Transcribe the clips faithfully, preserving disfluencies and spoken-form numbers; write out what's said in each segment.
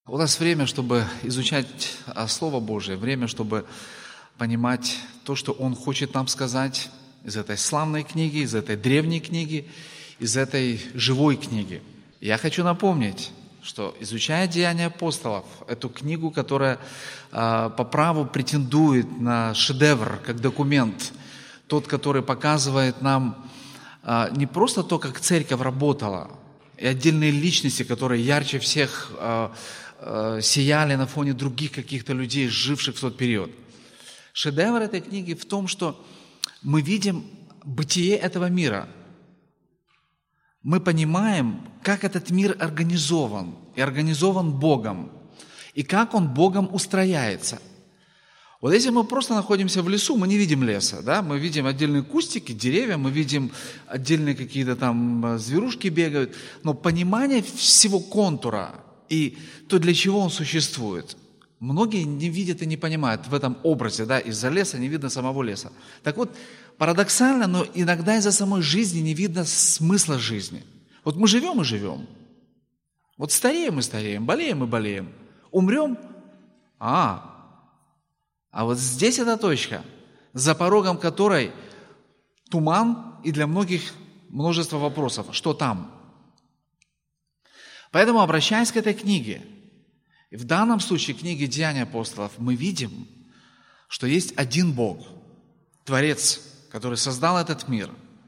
У нас время, чтобы изучать Слово Божие, время, чтобы понимать то, что Он хочет нам сказать из этой славной книги, из этой древней книги, из этой живой книги. Я хочу напомнить, что, изучая Деяния апостолов, эту книгу, которая э, по праву претендует на шедевр, как документ, тот, который показывает нам э, не просто то, как церковь работала, и отдельные личности, которые ярче всех э, э, сияли на фоне других каких-то людей, живших в тот период. Шедевр этой книги в том, что мы видим бытие этого мира. Мы понимаем, как этот мир организован, и организован Богом, и как он Богом устрояется. Вот если мы просто находимся в лесу, мы не видим леса, да? Мы видим отдельные кустики, деревья, мы видим отдельные какие-то там зверушки бегают, но понимание всего контура и то, для чего он существует, многие не видят и не понимают в этом образе, да? Из-за леса не видно самого леса. Так вот, парадоксально, но иногда из-за самой жизни не видно смысла жизни. Вот мы живем и живем. Вот стареем и стареем, болеем и болеем. Умрем? А, а вот здесь эта точка, за порогом которой туман и для многих множество вопросов. Что там? Поэтому, обращаясь к этой книге, и в данном случае книге Деяний апостолов, мы видим, что есть один Бог, Творец, который создал этот мир.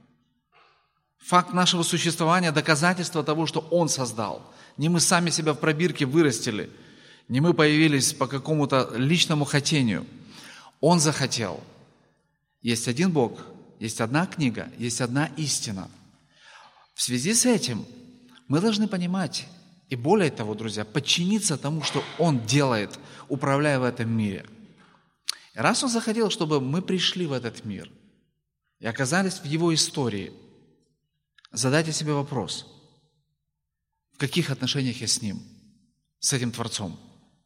Факт нашего существования – доказательство того, что Он создал. Не мы сами себя в пробирке вырастили, не мы появились по какому-то личному хотению. Он захотел. Есть один Бог, есть одна книга, есть одна истина. В связи с этим мы должны понимать, и более того, друзья, подчиниться тому, что Он делает, управляя в этом мире. И раз Он захотел, чтобы мы пришли в этот мир и оказались в Его истории, задайте себе вопрос, в каких отношениях я с Ним, с этим Творцом?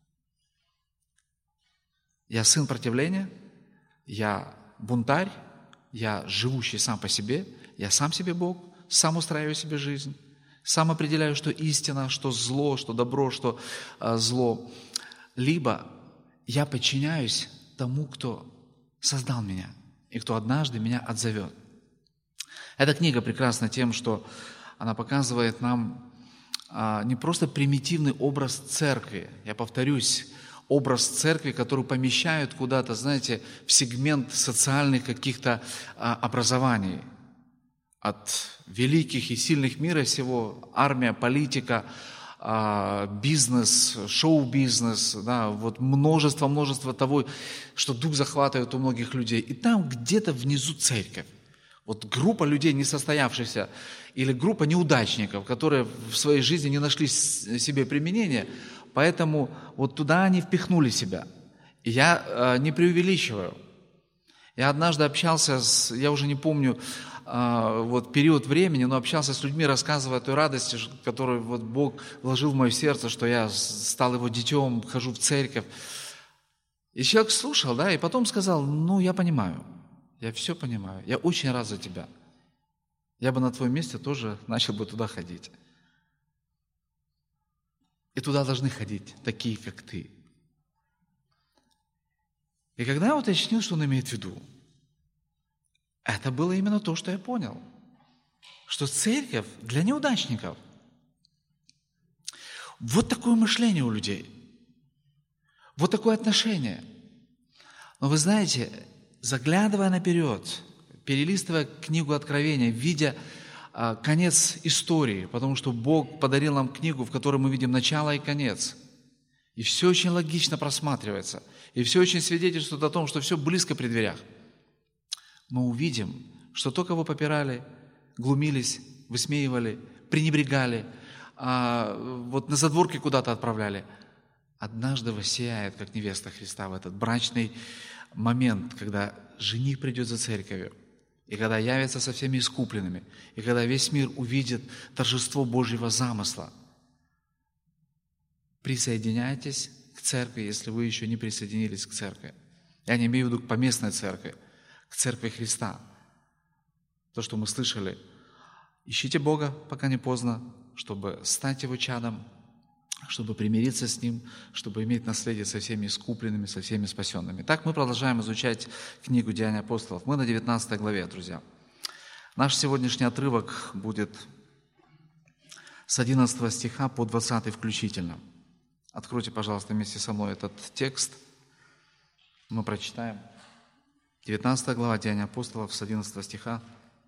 Я сын противления, я бунтарь, я живущий сам по себе, я сам себе Бог, сам устраиваю себе жизнь, сам определяю, что истина, что зло, что добро, что э, зло. Либо я подчиняюсь тому, кто создал меня и кто однажды меня отзовет. Эта книга прекрасна тем, что она показывает нам а, не просто примитивный образ церкви, я повторюсь, образ церкви, который помещают куда-то, знаете, в сегмент социальных каких-то а, образований. От великих и сильных мира сего, армия, политика, а, бизнес, шоу-бизнес, да, вот множество-множество того, что дух захватывает у многих людей. И там где-то внизу церковь. Вот группа людей, не состоявшихся, или группа неудачников, которые в своей жизни не нашли себе применения, поэтому вот туда они впихнули себя. И я э, не преувеличиваю. Я однажды общался с, я уже не помню э, вот период времени, но общался с людьми, рассказывая о той радости, которую вот Бог вложил в мое сердце, что я стал Его детем, хожу в церковь. И человек слушал, да, и потом сказал: ну, я понимаю. Я все понимаю. Я очень рад за тебя. Я бы на твоем месте тоже начал бы туда ходить. И туда должны ходить такие, как ты. И когда я уточнил, что он имеет в виду, это было именно то, что я понял. Что церковь для неудачников. Вот такое мышление у людей. Вот такое отношение. Но вы знаете, заглядывая наперед, перелистывая книгу Откровения, видя а, конец истории, потому что Бог подарил нам книгу, в которой мы видим начало и конец. И все очень логично просматривается. И все очень свидетельствует о том, что все близко при дверях. Мы увидим, что то, кого попирали, глумились, высмеивали, пренебрегали, а, вот на задворки куда-то отправляли, однажды воссияет, как невеста Христа, в этот брачный момент, когда жених придет за церковью, и когда явится со всеми искупленными, и когда весь мир увидит торжество Божьего замысла. Присоединяйтесь к церкви, если вы еще не присоединились к церкви. Я не имею в виду к поместной церкви, к церкви Христа. То, что мы слышали. Ищите Бога, пока не поздно, чтобы стать Его чадом. чтобы примириться с Ним, чтобы иметь наследие со всеми искупленными, со всеми спасенными. Так мы продолжаем изучать книгу «Деяния апостолов». Мы на девятнадцатой главе, друзья. Наш сегодняшний отрывок будет с одиннадцатого стиха по двадцатый включительно. Откройте, пожалуйста, вместе со мной этот текст. Мы прочитаем. девятнадцатая глава Деяния апостолов с одиннадцатого стиха.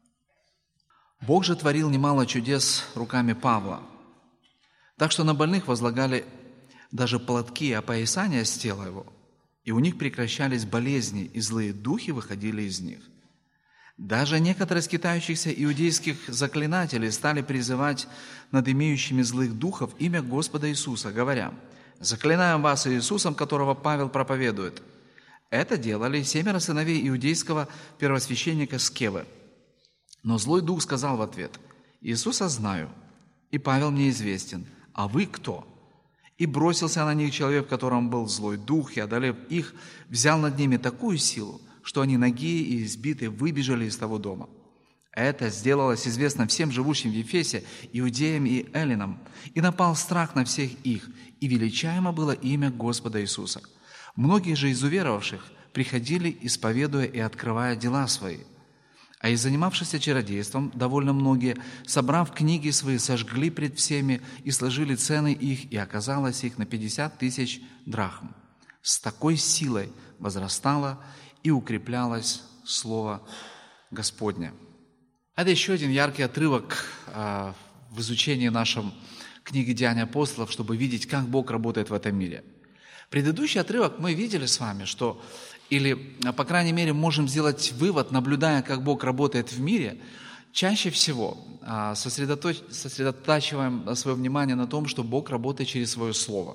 «Бог же творил немало чудес руками Павла, так что на больных возлагали даже платки и опоясания с тела его, и у них прекращались болезни, и злые духи выходили из них. Даже некоторые скитающихся иудейских заклинателей стали призывать над имеющими злых духов имя Господа Иисуса, говоря: „Заклинаем вас Иисусом, которого Павел проповедует“. Это делали семеро сыновей иудейского первосвященника Скевы. Но злой дух сказал в ответ: „Иисуса знаю, и Павел мне известен, а вы кто?“ И бросился на них человек, в котором был злой дух, и, одолев их, взял над ними такую силу, что они нагие и избитые выбежали из того дома. Это сделалось известно всем живущим в Ефесе, иудеям и эллинам, и напал страх на всех их, и величаемо было имя Господа Иисуса. Многие же из уверовавших приходили, исповедуя и открывая дела свои. А из занимавшихся чародейством довольно многие, собрав книги свои, сожгли пред всеми и сложили цены их, и оказалось их на пятьдесят тысяч драхм. С такой силой возрастало и укреплялось Слово Господне». Это еще один яркий отрывок а, в изучении нашем книги «Деяния апостолов», чтобы видеть, как Бог работает в этом мире. Предыдущий отрывок мы видели с вами, что, или, по крайней мере, можем сделать вывод, наблюдая, как Бог работает в мире, чаще всего а, сосредоточ... сосредотачиваем свое внимание на том, что Бог работает через Свое Слово.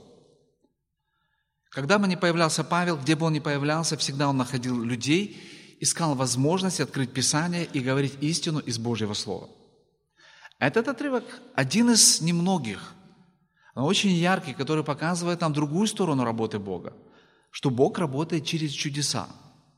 Когда бы ни появлялся Павел, где бы он ни появлялся, всегда он находил людей, искал возможность открыть Писание и говорить истину из Божьего Слова. Этот отрывок один из немногих, но очень яркий, который показывает нам другую сторону работы Бога, что Бог работает через чудеса.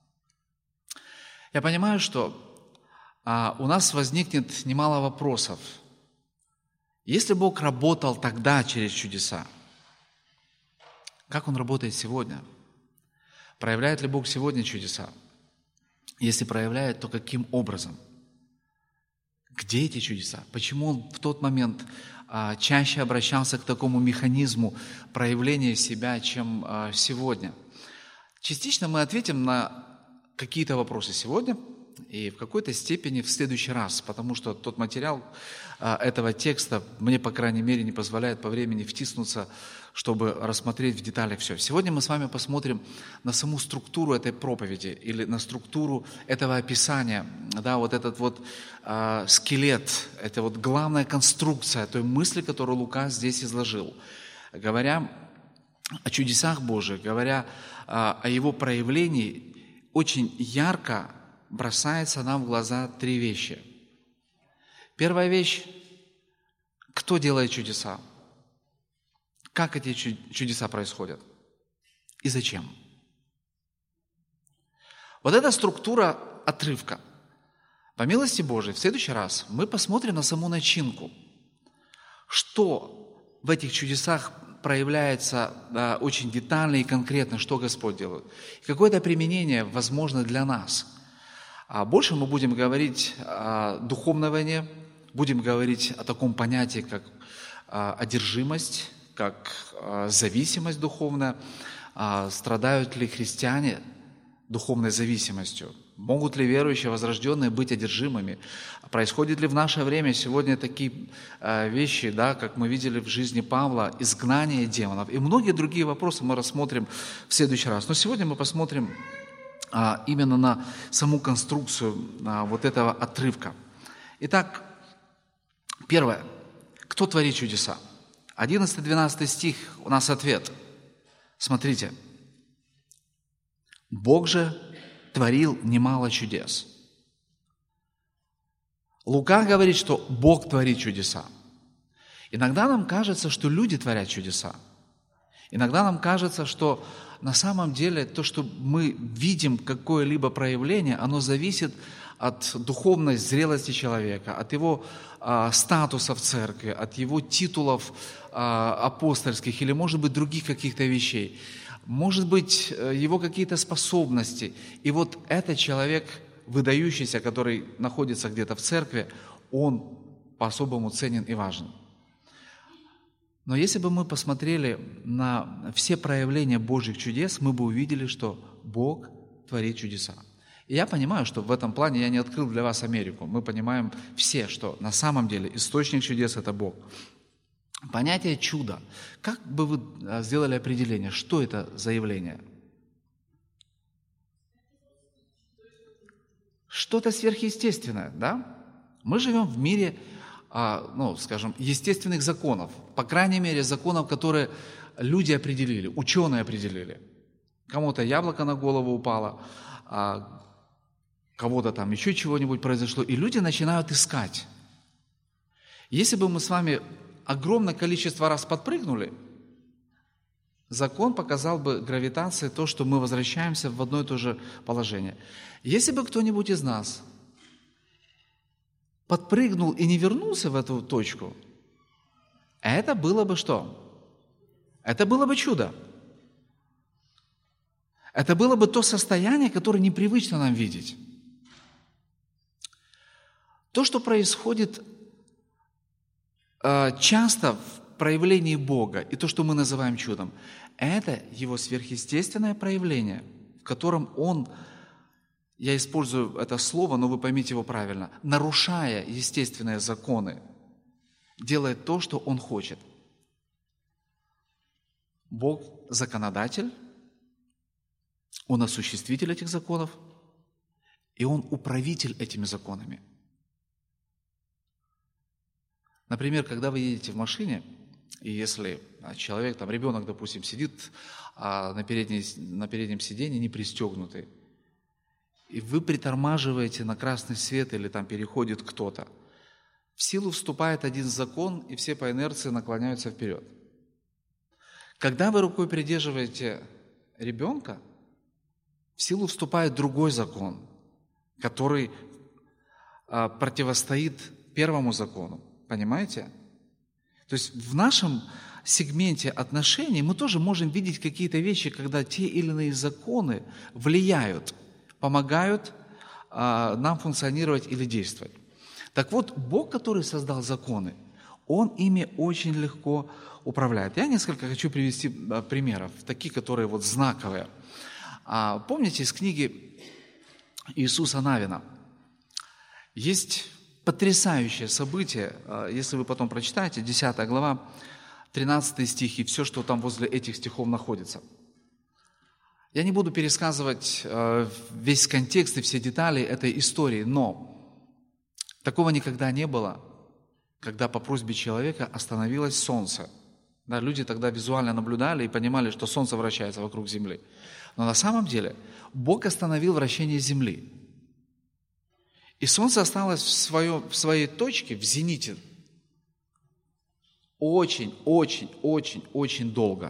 Я понимаю, что а, у нас возникнет немало вопросов. Если Бог работал тогда через чудеса, как Он работает сегодня? Проявляет ли Бог сегодня чудеса? Если проявляет, то каким образом? Где эти чудеса? Почему Он в тот момент а, чаще обращался к такому механизму проявления себя, чем а, сегодня? Частично мы ответим на какие-то вопросы сегодня и в какой-то степени в следующий раз, потому что тот материал а, этого текста мне, по крайней мере, не позволяет по времени втиснуться, чтобы рассмотреть в деталях все. Сегодня мы с вами посмотрим на саму структуру этой проповеди или на структуру этого описания, да, вот этот вот э, скелет, это вот главная конструкция той мысли, которую Лука здесь изложил. Говоря о чудесах Божьих, говоря э, о Его проявлении, очень ярко бросается нам в глаза три вещи. Первая вещь – кто делает чудеса? Как эти чудеса происходят? И зачем? Вот эта структура отрывка. По милости Божией, в следующий раз мы посмотрим на саму начинку. Что в этих чудесах проявляется да, очень детально и конкретно, что Господь делает. И какое-то применение возможно для нас. А больше мы будем говорить о духовной войне, будем говорить о таком понятии, как одержимость, как зависимость духовная. Страдают ли христиане духовной зависимостью? Могут ли верующие, возрожденные быть одержимыми? Происходит ли в наше время сегодня такие вещи, да, как мы видели в жизни Павла, изгнание демонов? И многие другие вопросы мы рассмотрим в следующий раз. Но сегодня мы посмотрим именно на саму конструкцию вот этого отрывка. Итак, первое. Кто творит чудеса? одиннадцатый-двенадцатый стих у нас ответ. Смотрите. Бог же творил немало чудес. Лука говорит, что Бог творит чудеса. Иногда нам кажется, что люди творят чудеса. Иногда нам кажется, что на самом деле то, что мы видим какое-либо проявление, оно зависит от духовной зрелости человека, от его а, статуса в церкви, от его титулов а, апостольских или, может быть, других каких-то вещей. Может быть, его какие-то способности. И вот этот человек, выдающийся, который находится где-то в церкви, он по-особому ценен и важен. Но если бы мы посмотрели на все проявления Божьих чудес, мы бы увидели, что Бог творит чудеса. И я понимаю, что в этом плане я не открыл для вас Америку. Мы понимаем все, что на самом деле источник чудес – это Бог. Понятие чуда. Как бы вы сделали определение, что это за явление? Что-то сверхъестественное, да? Мы живем в мире, ну, скажем, естественных законов. По крайней мере, законов, которые люди определили, ученые определили. Кому-то яблоко на голову упало, кого-то там еще чего-нибудь произошло, и люди начинают искать. Если бы мы с вами огромное количество раз подпрыгнули, закон показал бы гравитации то, что мы возвращаемся в одно и то же положение. Если бы кто-нибудь из нас подпрыгнул и не вернулся в эту точку, это было бы что? Это было бы чудо. Это было бы то состояние, которое непривычно нам видеть. То, что происходит э, часто в проявлении Бога, и то, что мы называем чудом, это Его сверхъестественное проявление, в котором Он, я использую это слово, но вы поймите его правильно, нарушая естественные законы, делает то, что Он хочет. Бог – законодатель, Он осуществитель этих законов, и Он управитель этими законами. Например, когда вы едете в машине, и если человек, там ребенок, допустим, сидит а, на, передней, на переднем сиденье не пристегнутый, и вы притормаживаете на красный свет или там переходит кто-то, в силу вступает один закон, и все по инерции наклоняются вперед. Когда вы рукой придерживаете ребенка, в силу вступает другой закон, который а, противостоит первому закону. Понимаете? То есть в нашем сегменте отношений мы тоже можем видеть какие-то вещи, когда те или иные законы влияют, помогают а, нам функционировать или действовать. Так вот, Бог, который создал законы, Он ими очень легко управляет. Я несколько хочу привести а, примеров, такие, которые вот знаковые. А, помните из книги Иисуса Навина? Есть потрясающее событие, если вы потом прочитаете, десятая глава, тринадцатый стих и все, что там возле этих стихов находится. Я не буду пересказывать весь контекст и все детали этой истории, но такого никогда не было, когда по просьбе человека остановилось солнце. Да, люди тогда визуально наблюдали и понимали, что солнце вращается вокруг земли. Но на самом деле Бог остановил вращение земли. И солнце осталось в, своем, в своей точке, в зените, очень, очень, очень, очень долго.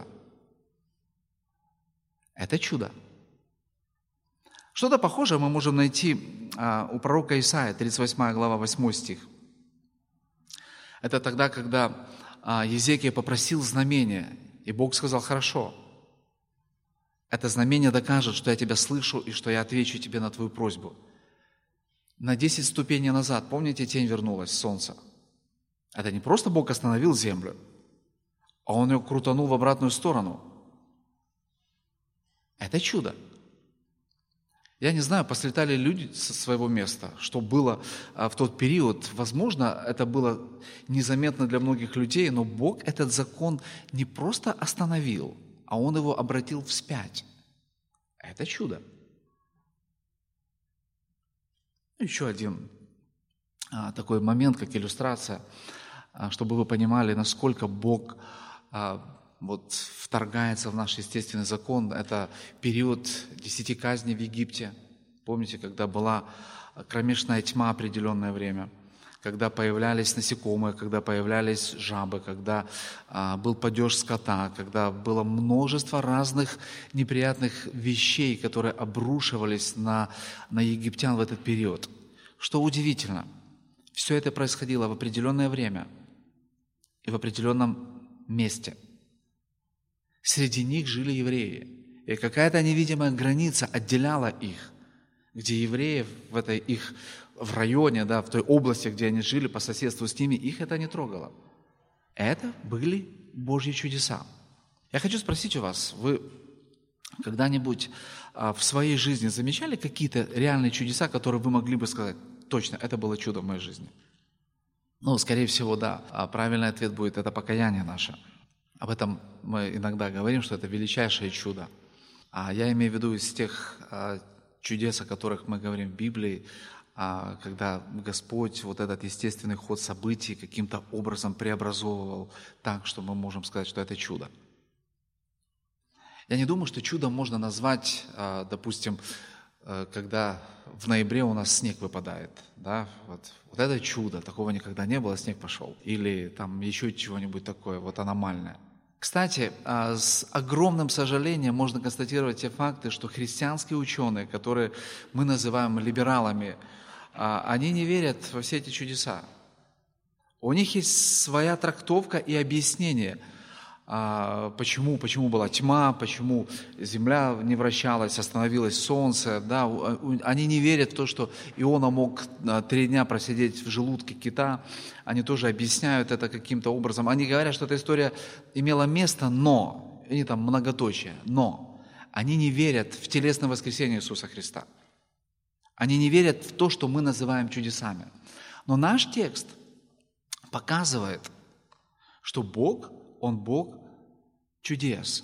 Это чудо. Что-то похожее мы можем найти а, у пророка Исаии, тридцать восьмая глава, восьмой стих. Это тогда, когда а, Езекия попросил знамения, и Бог сказал: хорошо, это знамение докажет, что я тебя слышу и что я отвечу тебе на твою просьбу. На десять ступеней назад, помните, тень вернулась, солнце. Это не просто Бог остановил землю, а Он ее крутанул в обратную сторону. Это чудо. Я не знаю, послетали люди со своего места, что было в тот период. Возможно, это было незаметно для многих людей, но Бог этот закон не просто остановил, а Он его обратил вспять. Это чудо. Еще один а, такой момент, как иллюстрация, а, чтобы вы понимали, насколько Бог а, вот, вторгается в наш естественный закон. Это период десяти казней в Египте. Помните, когда была кромешная тьма определенное время, когда появлялись насекомые, когда появлялись жабы, когда а, был падеж скота, когда было множество разных неприятных вещей, которые обрушивались на, на египтян в этот период. Что удивительно, все это происходило в определенное время и в определенном месте. Среди них жили евреи. И какая-то невидимая граница отделяла их, где евреи в этой их в районе, да, в той области, где они жили, по соседству с ними, их это не трогало. Это были Божьи чудеса. Я хочу спросить у вас, вы когда-нибудь а, в своей жизни замечали какие-то реальные чудеса, которые вы могли бы сказать, точно, это было чудо в моей жизни? Ну, скорее всего, да. А правильный ответ будет, это покаяние наше. Об этом мы иногда говорим, что это величайшее чудо. А я имею в виду из тех а, чудес, о которых мы говорим в Библии, а, когда Господь вот этот естественный ход событий каким-то образом преобразовывал так, что мы можем сказать, что это чудо. Я не думаю, что чудом можно назвать, а, допустим, а, когда в ноябре у нас снег выпадает. Да? Вот, вот это чудо, такого никогда не было, снег пошел. Или там еще чего-нибудь такое, вот аномальное. Кстати, с огромным сожалением можно констатировать те факты, что христианские ученые, которые мы называем либералами, они не верят во все эти чудеса. У них есть своя трактовка и объяснение, почему, почему была тьма, почему земля не вращалась, остановилось солнце. Да, они не верят в то, что Иона мог три дня просидеть в желудке кита. Они тоже объясняют это каким-то образом. Они говорят, что эта история имела место, но, они там многоточие, но они не верят в телесное воскресение Иисуса Христа. Они не верят в то, что мы называем чудесами. Но наш текст показывает, что Бог, Он Бог чудес.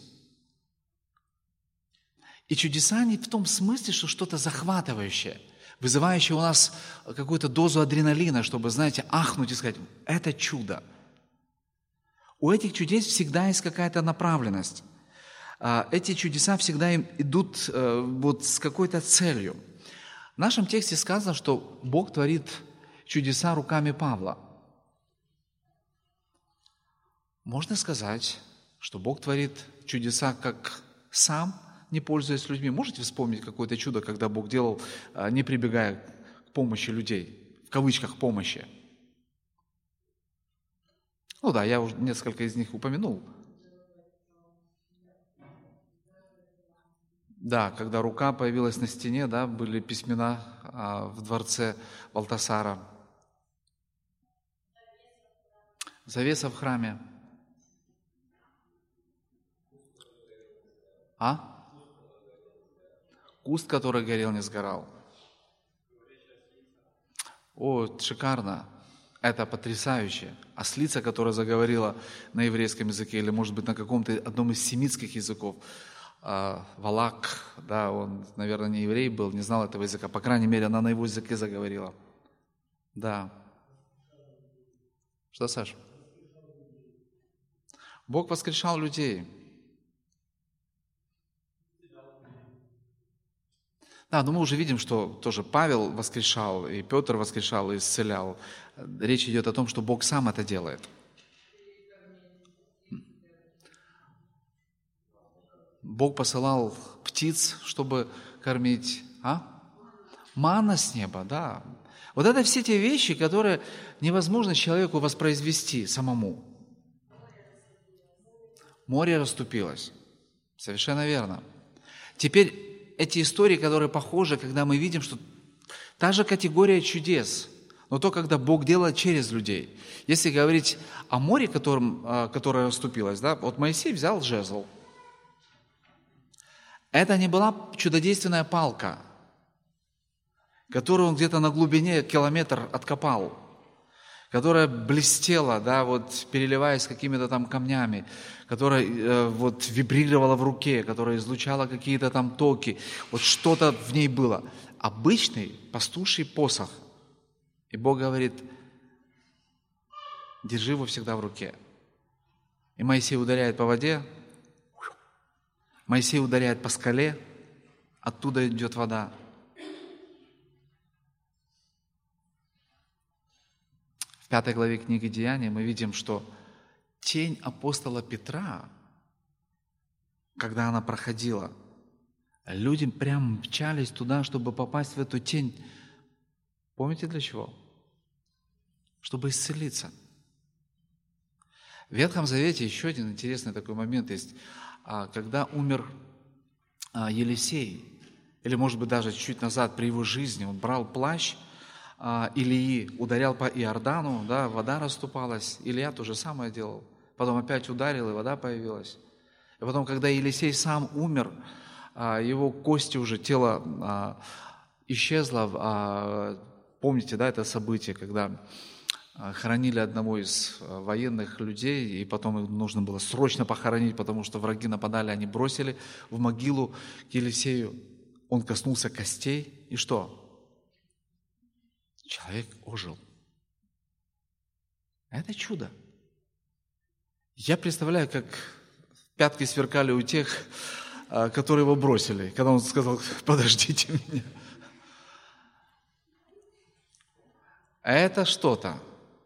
И чудеса не в том смысле, что что-то захватывающее, вызывающее у нас какую-то дозу адреналина, чтобы, знаете, ахнуть и сказать, это чудо. У этих чудес всегда есть какая-то направленность. Эти чудеса всегда идут вот с какой-то целью. В нашем тексте сказано, что Бог творит чудеса руками Павла. Можно сказать, что Бог творит чудеса как сам, не пользуясь людьми. Можете вспомнить какое-то чудо, когда Бог делал, не прибегая к помощи людей, в кавычках помощи? Ну да, я уже несколько из них упомянул. Да, когда рука появилась на стене, да, были письмена а, в дворце Валтасара. Завеса в храме. А? Куст, который горел, не сгорал. О, шикарно. Это потрясающе. Ослица, которая заговорила на еврейском языке, или, может быть, на каком-то одном из семитских языков, Валак, да, он, наверное, не еврей был, не знал этого языка. По крайней мере, она на его языке заговорила. Да. Что, Саша? Бог воскрешал людей. Да, но мы уже видим, что тоже Павел воскрешал, и Петр воскрешал, и исцелял. Речь идет о том, что Бог сам это делает. Бог посылал птиц, чтобы кормить. А? Манна с неба, да. Вот это все те вещи, которые невозможно человеку воспроизвести самому. Море расступилось. Совершенно верно. Теперь эти истории, которые похожи, когда мы видим, что та же категория чудес, но то, когда Бог делает через людей. Если говорить о море, которым, которое расступилось, да, вот Моисей взял жезл. Это не была чудодейственная палка, которую он где-то на глубине километр откопал, которая блестела, да, вот переливаясь какими-то там камнями, которая э, вот вибрировала в руке, которая излучала какие-то там токи, вот что-то в ней было. Обычный пастуший посох. И Бог говорит, держи его всегда в руке. И Моисей ударяет по воде, Моисей ударяет по скале, оттуда идет вода. В пятой главе книги Деяний мы видим, что тень апостола Петра, когда она проходила, люди прям мчались туда, чтобы попасть в эту тень. Помните для чего? Чтобы исцелиться. В Ветхом Завете еще один интересный такой момент есть. Когда умер Елисей, или, может быть, даже чуть назад при его жизни, он брал плащ Илии, ударял по Иордану, да, вода расступалась. Илья то же самое делал. Потом опять ударил, и вода появилась. И потом, когда Елисей сам умер, его кости уже, тело исчезло. Помните, да, это событие, когда хоронили одного из военных людей, и потом их нужно было срочно похоронить, потому что враги нападали, они бросили в могилу к Елисею. Он коснулся костей, и что? Человек ожил. Это чудо. Я представляю, как пятки сверкали у тех, которые его бросили, когда он сказал: подождите меня. Это что-то.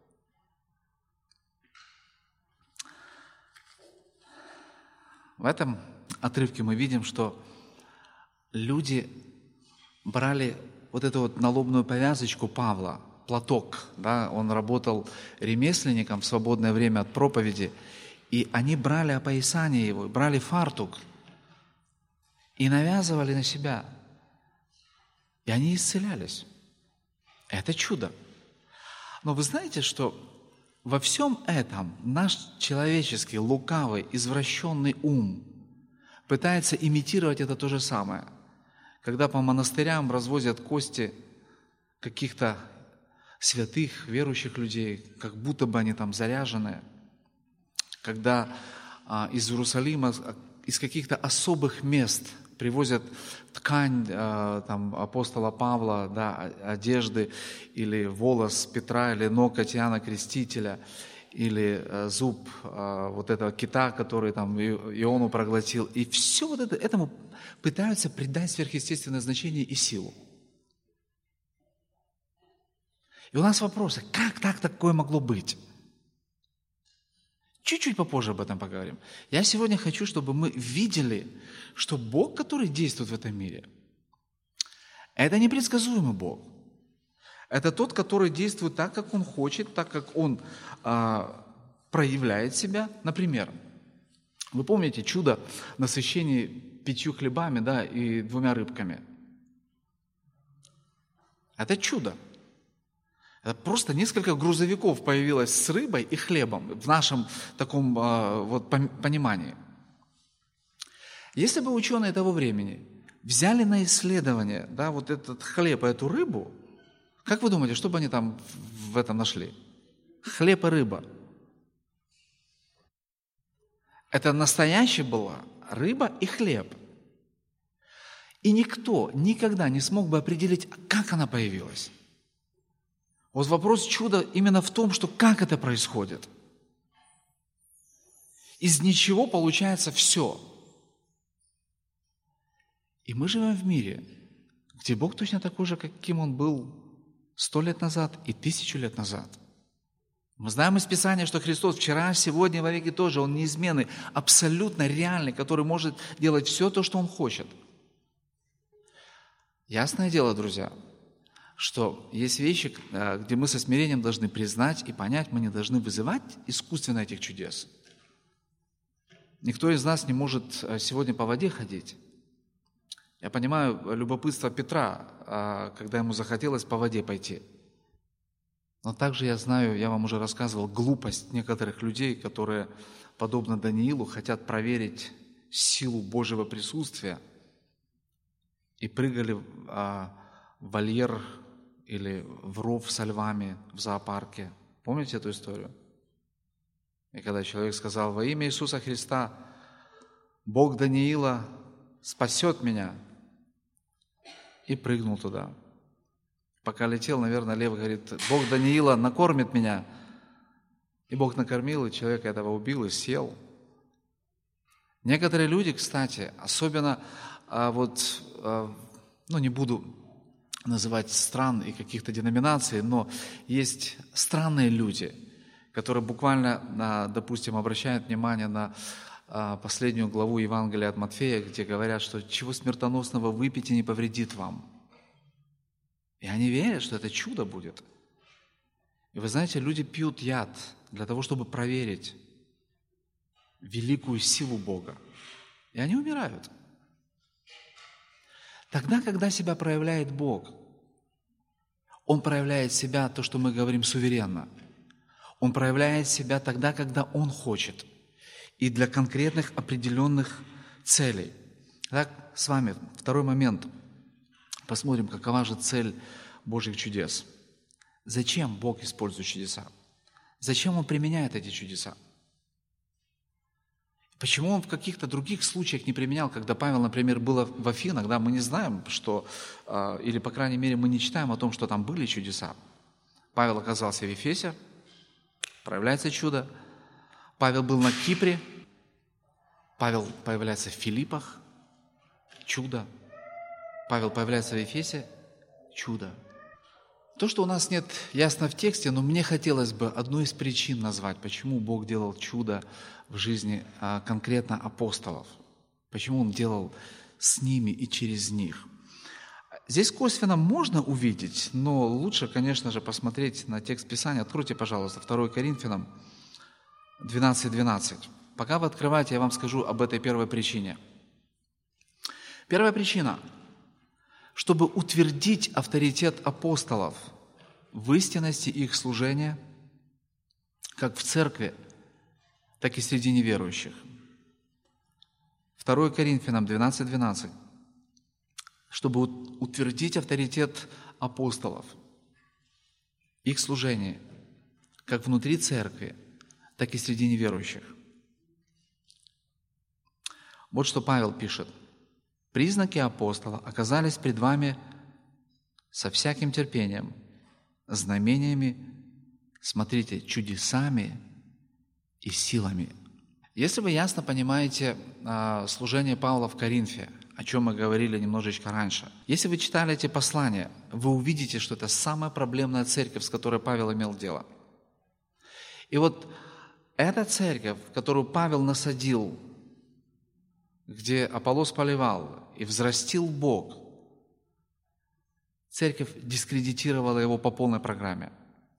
В этом отрывке мы видим, что люди брали вот эту вот налобную повязочку Павла, платок, да, он работал ремесленником в свободное время от проповеди, и они брали опоясание его, брали фартук и навязывали на себя, и они исцелялись. Это чудо. Но вы знаете, что во всем этом наш человеческий, лукавый, извращенный ум пытается имитировать это то же самое. Когда по монастырям развозят кости каких-то святых, верующих людей, как будто бы они там заряжены, когда а, из Иерусалима, из каких-то особых мест привозят ткань а, там, апостола Павла, да, одежды, или волос Петра, или ноготь Иоанна Крестителя, или а, зуб а, вот этого кита, который там Иону проглотил. И все вот это, этому пытаются придать сверхъестественное значение и силу. И у нас вопросы: как так такое могло быть? Чуть-чуть попозже об этом поговорим. Я сегодня хочу, чтобы мы видели, что Бог, который действует в этом мире, это непредсказуемый Бог. Это тот, который действует так, как Он хочет, так, как Он а, проявляет себя. Например, вы помните чудо насыщения пятью хлебами, да, и двумя рыбками? Это чудо. Это просто несколько грузовиков появилось с рыбой и хлебом в нашем таком а, вот, понимании. Если бы ученые того времени взяли на исследование, да, вот этот хлеб и эту рыбу, как вы думаете, что бы они там в этом нашли? Хлеб и рыба. Это настоящая была рыба и хлеб. И никто никогда не смог бы определить, как она появилась. Вот вопрос чуда именно в том, что как это происходит. Из ничего получается все. И мы живем в мире, где Бог точно такой же, каким Он был сто лет назад и тысячу лет назад. Мы знаем из Писания, что Христос вчера, сегодня, во веки тоже, Он неизменный, абсолютно реальный, который может делать все то, что Он хочет. Ясное дело, друзья, что есть вещи, где мы со смирением должны признать и понять, мы не должны вызывать искусственно этих чудес. Никто из нас не может сегодня по воде ходить. Я понимаю любопытство Петра, когда ему захотелось по воде пойти. Но также я знаю, я вам уже рассказывал, глупость некоторых людей, которые, подобно Даниилу, хотят проверить силу Божьего присутствия и прыгали в вольер или в ров со львами в зоопарке. Помните эту историю? И когда человек сказал: во имя Иисуса Христа, Бог Даниила спасет меня, и прыгнул туда. Пока летел, наверное, лев говорит: Бог Даниила накормит меня. И Бог накормил, и человека этого убил и съел. Некоторые люди, кстати, особенно а, вот, а, ну не буду называть стран и каких-то деноминаций, но есть странные люди, которые буквально, допустим, обращают внимание на последнюю главу Евангелия от Матфея, где говорят, что чего смертоносного выпить и не повредит вам. И они верят, что это чудо будет. И вы знаете, люди пьют яд для того, чтобы проверить, великую силу Бога. И они умирают. Тогда, когда себя проявляет Бог, Он проявляет себя, то, что мы говорим, суверенно. Он проявляет себя тогда, когда Он хочет. И для конкретных определенных целей. Так, с вами второй момент. Посмотрим, какова же цель Божьих чудес. Зачем Бог использует чудеса? Зачем Он применяет эти чудеса? Почему Он в каких-то других случаях не применял, когда Павел, например, был в Афинах, да, мы не знаем, что, или, по крайней мере, мы не читаем о том, что там были чудеса. Павел оказался в Ефесе, проявляется чудо. Павел был на Кипре, Павел появляется в Филиппах, чудо. Павел появляется в Ефесе, чудо. То, что у нас нет ясно в тексте, но мне хотелось бы одну из причин назвать, почему Бог делал чудо в жизни а, конкретно апостолов. Почему Он делал с ними и через них. Здесь косвенно можно увидеть, но лучше, конечно же, посмотреть на текст Писания. Откройте, пожалуйста, второе Коринфянам двенадцать двенадцать. Пока вы открываете, я вам скажу об этой первой причине. Первая причина – чтобы утвердить авторитет апостолов в истинности их служения, как в церкви, так и среди неверующих. второе Коринфянам двенадцать двенадцать. Чтобы утвердить авторитет апостолов, их служение, как внутри церкви, так и среди неверующих. Вот что Павел пишет. «Признаки апостола оказались пред вами со всяким терпением, знамениями, смотрите, чудесами и силами». Если вы ясно понимаете а, служение Павла в Коринфе, о чем мы говорили немножечко раньше, если вы читали эти послания, вы увидите, что это самая проблемная церковь, с которой Павел имел дело. И вот эта церковь, которую Павел насадил, где Аполлос поливал и взрастил Бог, церковь дискредитировала его по полной программе.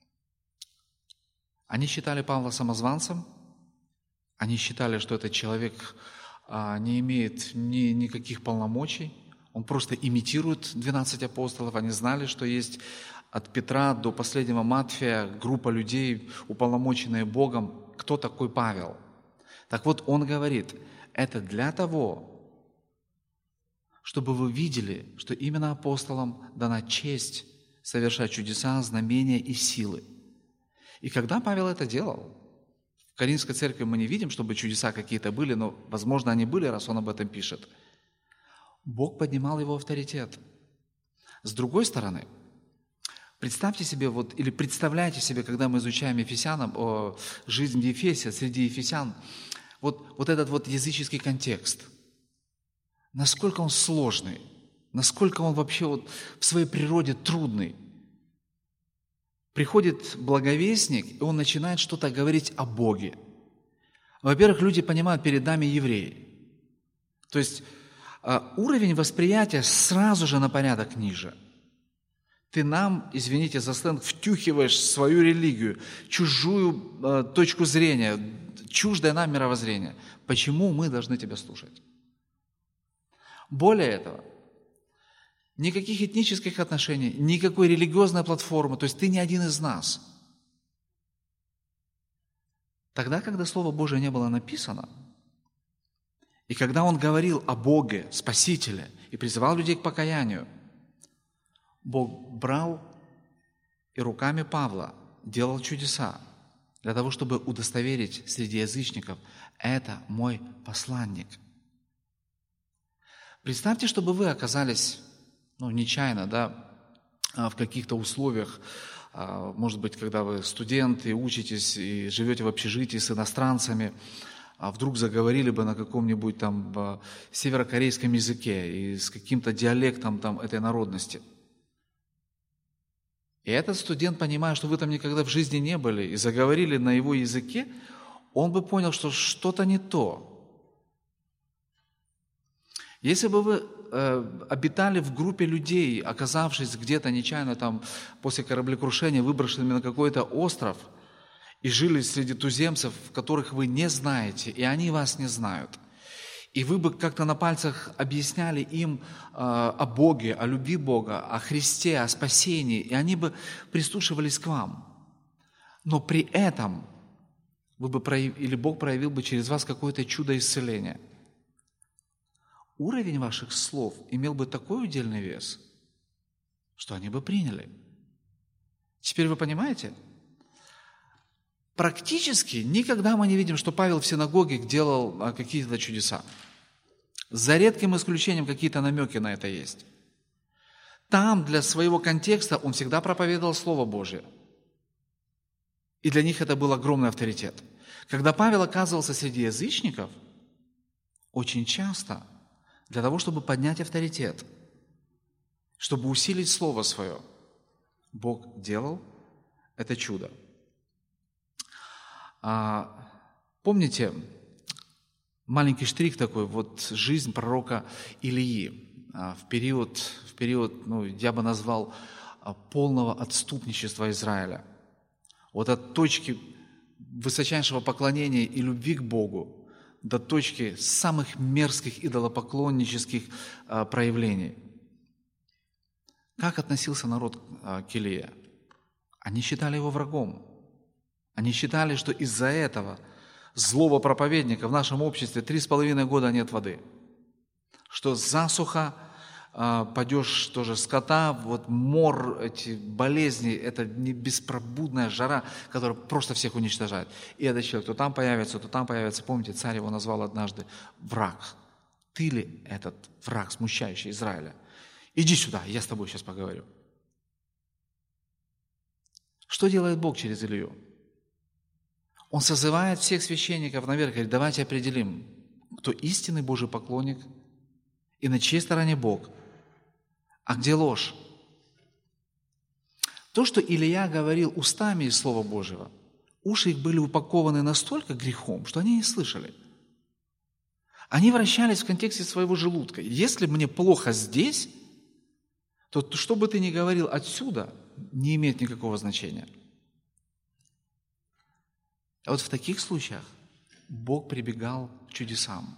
Они считали Павла самозванцем, они считали, что этот человек а, не имеет ни, никаких полномочий, он просто имитирует двенадцать апостолов, они знали, что есть от Петра до последнего Матфея группа людей, уполномоченные Богом, кто такой Павел. Так вот, он говорит, это для того, чтобы вы видели, что именно апостолам дана честь совершать чудеса, знамения и силы. И когда Павел это делал, в Коринфской церкви мы не видим, чтобы чудеса какие-то были, но, возможно, они были, раз он об этом пишет. Бог поднимал его авторитет. С другой стороны, представьте себе, вот, или представляйте себе, когда мы изучаем Ефесянам, о, жизнь в Ефесе, среди ефесян, вот, вот этот вот языческий контекст, насколько он сложный, насколько он вообще вот в своей природе трудный. Приходит благовестник, и он начинает что-то говорить о Боге. Во-первых, люди понимают, перед нами евреи. То есть уровень восприятия сразу же на порядок ниже. Ты нам, извините за сленг, втюхиваешь свою религию, чужую э, точку зрения, чуждое нам мировоззрение. Почему мы должны тебя слушать? Более этого, никаких этнических отношений, никакой религиозной платформы, то есть ты не один из нас. Тогда, когда Слово Божие не было написано, и когда Он говорил о Боге, Спасителе, и призывал людей к покаянию, Бог брал и руками Павла делал чудеса для того, чтобы удостоверить среди язычников, это мой посланник. Представьте, чтобы вы оказались, ну, нечаянно, да, в каких-то условиях, может быть, когда вы студенты, учитесь и живете в общежитии с иностранцами, а вдруг заговорили бы на каком-нибудь там северокорейском языке и с каким-то диалектом там этой народности. И этот студент, понимая, что вы там никогда в жизни не были, и заговорили на его языке, он бы понял, что что-то не то. Если бы вы э, обитали в группе людей, оказавшись где-то нечаянно там после кораблекрушения, выброшенными на какой-то остров, и жили среди туземцев, которых вы не знаете, и они вас не знают. И вы бы как-то на пальцах объясняли им э, о Боге, о любви Бога, о Христе, о спасении, и они бы прислушивались к вам. Но при этом вы бы прояв... или Бог проявил бы через вас какое-то чудо исцеления. Уровень ваших слов имел бы такой удельный вес, что они бы приняли. Теперь вы понимаете? Практически никогда мы не видим, что Павел в синагоге делал какие-то чудеса. За редким исключением какие-то намеки на это есть. Там для своего контекста он всегда проповедовал Слово Божие. И для них это был огромный авторитет. Когда Павел оказывался среди язычников, очень часто для того, чтобы поднять авторитет, чтобы усилить Слово Свое, Бог делал это чудо. А, помните, маленький штрих такой, вот жизнь пророка Илии а, в период, в период, ну, я бы назвал, а, полного отступничества Израиля. Вот от точки высочайшего поклонения и любви к Богу до точки самых мерзких идолопоклоннических а, проявлений. Как относился народ а, к Илии? Они считали его врагом. Они считали, что из-за этого злого проповедника в нашем обществе три с половиной года нет воды. Что засуха, падеж тоже скота, вот мор, эти болезни, это не беспробудная жара, которая просто всех уничтожает. И этот человек то там появится, то там появится. Помните, царь его назвал однажды враг. Ты ли этот враг, смущающий Израиля? Иди сюда, я с тобой сейчас поговорю. Что делает Бог через Илью? Он созывает всех священников наверх, говорит, давайте определим, кто истинный Божий поклонник и на чьей стороне Бог, а где ложь. То, что Илия говорил устами из Слова Божьего, уши их были упакованы настолько грехом, что они не слышали. Они вращались в контексте своего желудка. Если мне плохо здесь, то что бы ты ни говорил отсюда, не имеет никакого значения. А вот в таких случаях Бог прибегал к чудесам.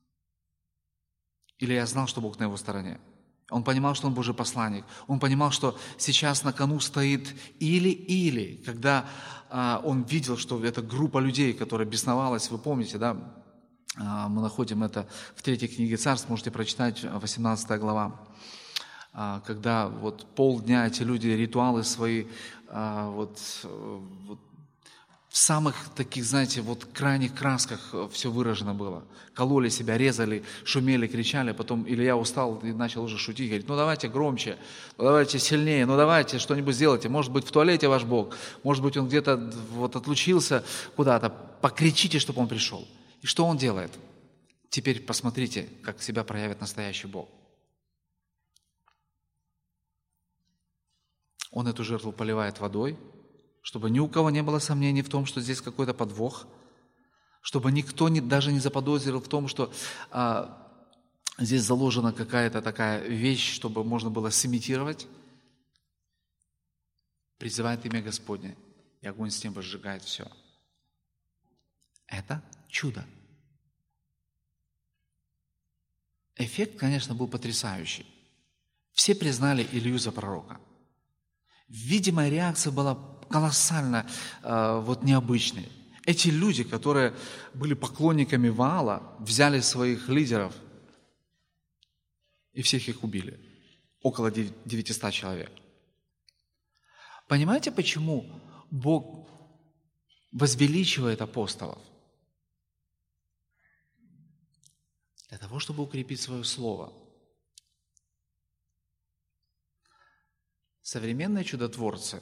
Или я знал, что Бог на его стороне. Он понимал, что он Божий посланник. Он понимал, что сейчас на кону стоит или-или. Когда а, он видел, что это группа людей, которая бесновалась, вы помните, да? А, мы находим это в третьей книге Царств, можете прочитать, восемнадцатая глава. А, когда вот полдня эти люди ритуалы свои а, вот, вот в самых таких, знаете, вот крайних красках все выражено было. Кололи себя, резали, шумели, кричали. Потом Илья устал и начал уже шутить. Говорит, ну давайте громче, ну давайте сильнее, ну давайте что-нибудь сделайте. Может быть, в туалете ваш Бог, может быть, он где-то вот отлучился куда-то. Покричите, чтобы он пришел. И что он делает? Теперь посмотрите, как себя проявит настоящий Бог. Он эту жертву поливает водой, чтобы ни у кого не было сомнений в том, что здесь какой-то подвох, чтобы никто не, даже не заподозрил в том, что а, здесь заложена какая-то такая вещь, чтобы можно было сымитировать. Призывает имя Господне, и огонь с неба сжигает все. Это чудо. Эффект, конечно, был потрясающий. Все признали Илью за пророка. Видимая реакция была колоссально э, вот необычной. Эти люди, которые были поклонниками Ваала, взяли своих лидеров и всех их убили. Около девятисот человек. Понимаете, почему Бог возвеличивает апостолов? Для того, чтобы укрепить свое слово. Современные чудотворцы,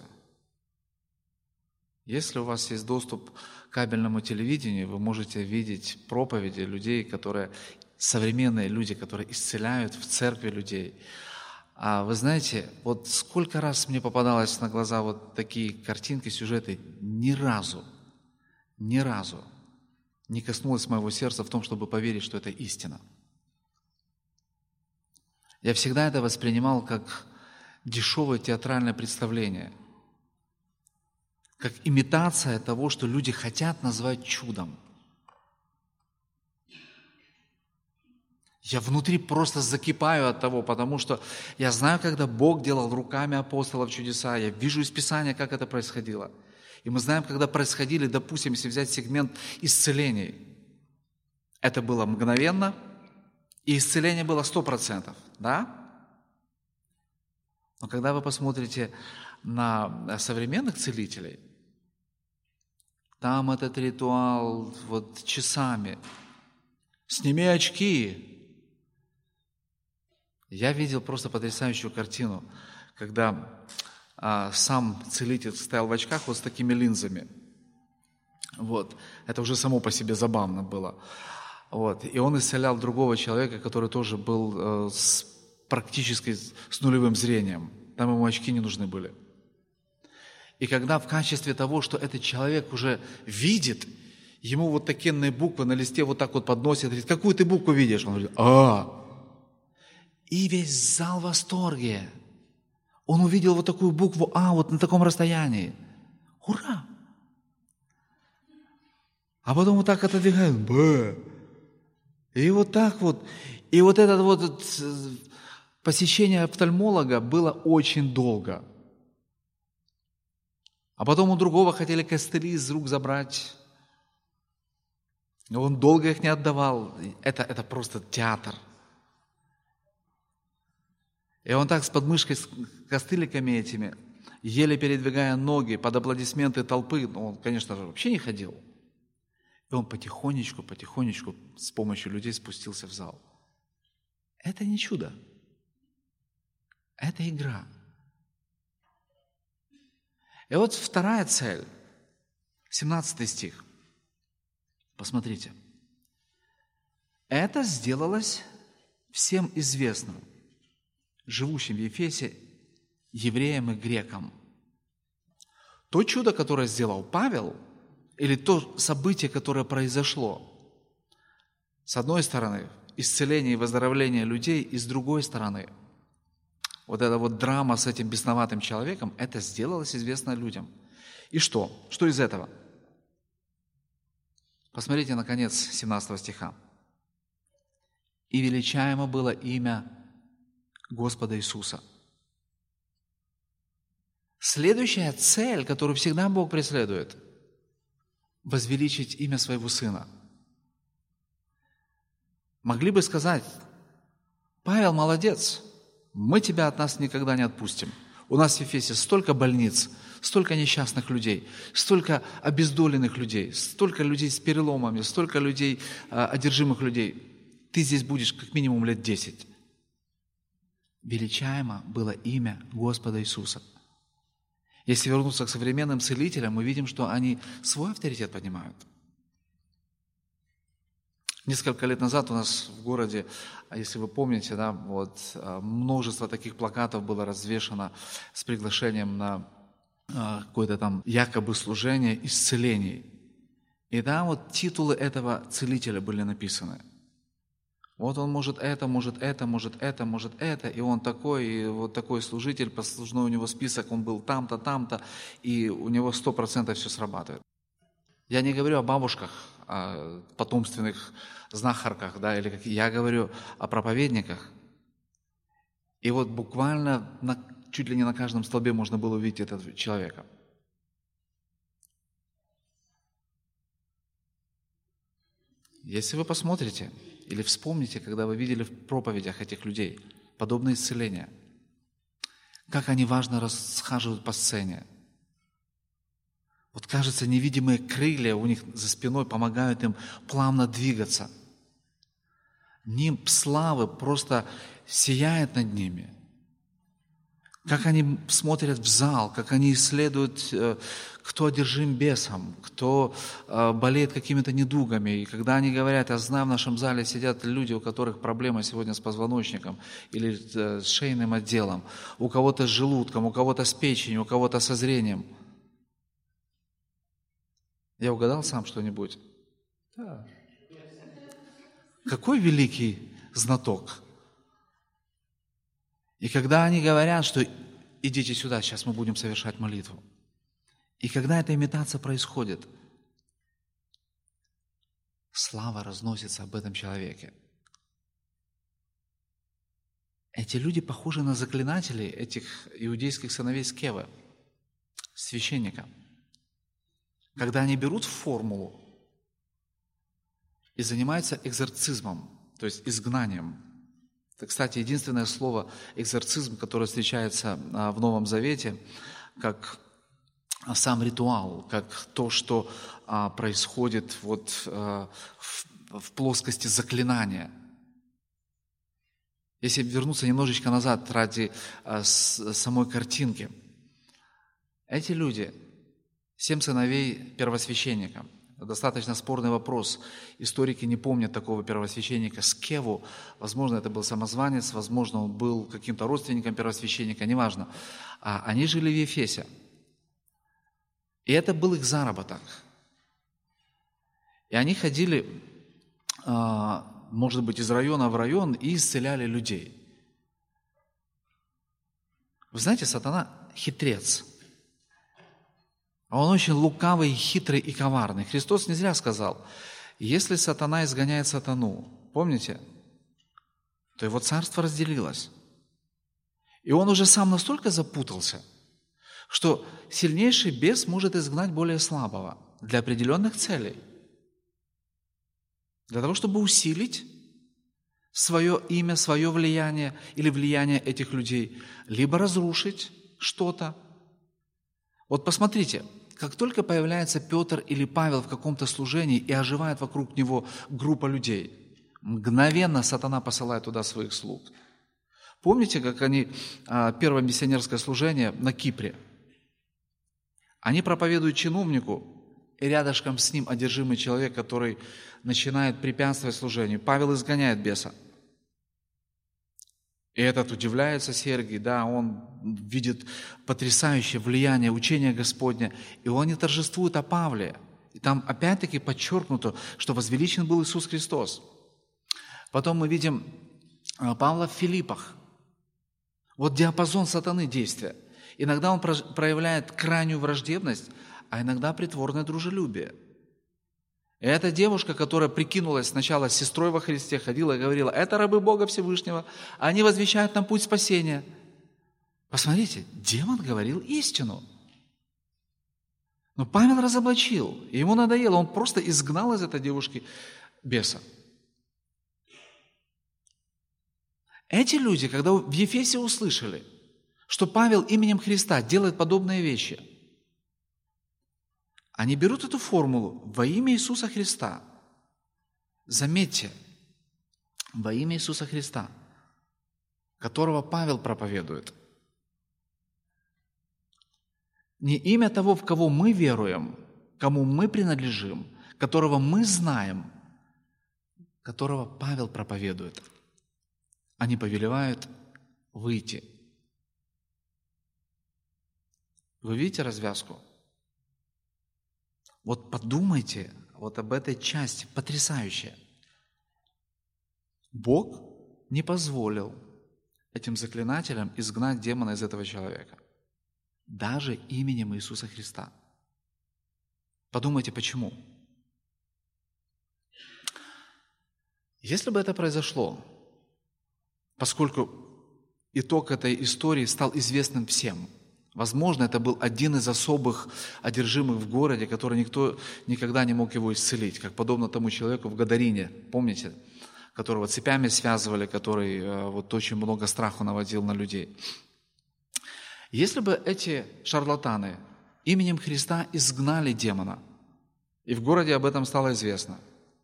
если у вас есть доступ к кабельному телевидению, вы можете видеть проповеди людей, которые, современные люди, которые исцеляют в церкви людей. А вы знаете, вот сколько раз мне попадалось на глаза вот такие картинки, сюжеты, ни разу, ни разу не коснулось моего сердца в том, чтобы поверить, что это истина. Я всегда это воспринимал как дешевое театральное представление. как имитация того, что люди хотят назвать чудом. Я внутри просто закипаю от того, потому что я знаю, когда Бог делал руками апостолов чудеса, я вижу из Писания, как это происходило. И мы знаем, когда происходили, допустим, если взять сегмент исцелений, это было мгновенно, и исцеление было сто процентов, да? Но когда вы посмотрите на современных целителей, там этот ритуал вот часами. Сними очки. Я видел просто потрясающую картину, когда а, сам целитель стоял в очках вот с такими линзами. Вот. Это уже само по себе забавно было. Вот. И он исцелял другого человека, который тоже был э, с, практически с нулевым зрением. Там ему очки не нужны были. И когда в качестве того, что этот человек уже видит, ему вот такие буквы на листе вот так вот подносят, говорит: какую ты букву видишь? Он говорит: а. И весь зал в восторге. Он увидел вот такую букву А вот на таком расстоянии. Ура! А потом вот так отодвигают. Б. И вот так вот. И вот это вот посещение офтальмолога было очень долго. А потом у другого хотели костыли из рук забрать. Но он долго их не отдавал. Это, это просто театр. И он так с подмышкой, с костыликами этими, еле передвигая ноги под аплодисменты толпы, ну, он, конечно же, вообще не ходил. И он потихонечку, потихонечку с помощью людей спустился в зал. Это не чудо. Это игра. И вот вторая цель, семнадцатый стих. Посмотрите. Это сделалось всем известным, живущим в Ефесе, евреям и грекам. То чудо, которое сделал Павел, или то событие, которое произошло, с одной стороны, исцеление и выздоровление людей, и с другой стороны, вот эта вот драма с этим бесноватым человеком, это сделалось известно людям. И что? Что из этого? Посмотрите на конец семнадцатого стиха. «И величаемо было имя Господа Иисуса». Следующая цель, которую всегда Бог преследует – возвеличить имя Своего Сына. Могли бы сказать: Павел молодец, мы тебя от нас никогда не отпустим. У нас в Ефесе столько больниц, столько несчастных людей, столько обездоленных людей, столько людей с переломами, столько людей, одержимых людей. Ты здесь будешь как минимум лет десять. Величаемо было имя Господа Иисуса. Если вернуться к современным целителям, мы видим, что они свой авторитет поднимают. Несколько лет назад у нас в городе, если вы помните, да, вот, множество таких плакатов было развешано с приглашением на какое-то там якобы служение исцелений. И там вот титулы этого целителя были написаны. Вот он может это, может это, может это, может это, и он такой, и вот такой служитель, послужной у него список, он был там-то, там-то, и у него сто процентов все срабатывает. Я не говорю о бабушках, о потомственных знахарках, да, или как, я говорю о проповедниках. И вот буквально на, чуть ли не на каждом столбе можно было увидеть этого человека. Если вы посмотрите или вспомните, когда вы видели в проповедях этих людей подобное исцеление, как они важно расхаживают по сцене. Вот кажется, невидимые крылья у них за спиной помогают им плавно двигаться. Нимб славы просто сияет над ними. Как они смотрят в зал, как они исследуют, кто одержим бесом, кто болеет какими-то недугами. И когда они говорят: я знаю, в нашем зале сидят люди, у которых проблемы сегодня с позвоночником или с шейным отделом, у кого-то с желудком, у кого-то с печенью, у кого-то со зрением. Я угадал сам что-нибудь? Да. Какой великий знаток. И когда они говорят, что идите сюда, сейчас мы будем совершать молитву. И когда эта имитация происходит, слава разносится об этом человеке. Эти люди похожи на заклинателей этих иудейских сыновей Скевы, священника. Когда они берут формулу и занимаются экзорцизмом, то есть изгнанием. Это, кстати, единственное слово «экзорцизм», которое встречается в Новом Завете, как сам ритуал, как то, что происходит вот в плоскости заклинания. Если вернуться немножечко назад ради самой картинки. Эти люди, семь сыновей первосвященника, достаточно спорный вопрос. Историки не помнят такого первосвященника Скеву. Возможно, это был самозванец, возможно, он был каким-то родственником первосвященника, неважно. А они жили в Ефесе. И это был их заработок. И они ходили, может быть, из района в район и исцеляли людей. Вы знаете, сатана хитрец. Он очень лукавый, хитрый и коварный. Христос не зря сказал, если сатана изгоняет сатану, помните, то его царство разделилось. И он уже сам настолько запутался, что сильнейший бес может изгнать более слабого для определенных целей. Для того, чтобы усилить свое имя, свое влияние или влияние этих людей, либо разрушить что-то. Вот посмотрите, как только появляется Петр или Павел в каком-то служении и оживает вокруг него группа людей, мгновенно сатана посылает туда своих слуг. Помните, как они, первое миссионерское служение на Кипре, они проповедуют чиновнику, и рядышком с ним одержимый человек, который начинает препятствовать служению. Павел изгоняет беса. И этот удивляется Сергий, да, он видит потрясающее влияние учения Господня, и он не торжествует о Павле. И там опять-таки подчеркнуто, что возвеличен был Иисус Христос. Потом мы видим Павла в Филиппах. Вот диапазон сатаны действия. Иногда он проявляет крайнюю враждебность, а иногда притворное дружелюбие. И эта девушка, которая прикинулась сначала сестрой во Христе, ходила и говорила, это рабы Бога Всевышнего, они возвещают нам путь спасения. Посмотрите, демон говорил истину. Но Павел разоблачил, и ему надоело, он просто изгнал из этой девушки беса. Эти люди, когда в Ефесе услышали, что Павел именем Христа делает подобные вещи, они берут эту формулу во имя Иисуса Христа. Заметьте, во имя Иисуса Христа, которого Павел проповедует. Не имя того, в кого мы веруем, кому мы принадлежим, которого мы знаем, которого Павел проповедует. Они повелевают выйти. Вы видите развязку? Вот подумайте вот об этой части, потрясающе. Бог не позволил этим заклинателям изгнать демона из этого человека. Даже именем Иисуса Христа. Подумайте, почему? Если бы это произошло, поскольку итог этой истории стал известным всем, возможно, это был один из особых одержимых в городе, который никто никогда не мог его исцелить, как подобно тому человеку в Гадарине, помните, которого цепями связывали, который вот очень много страха наводил на людей. Если бы эти шарлатаны именем Христа изгнали демона, и в городе об этом стало известно,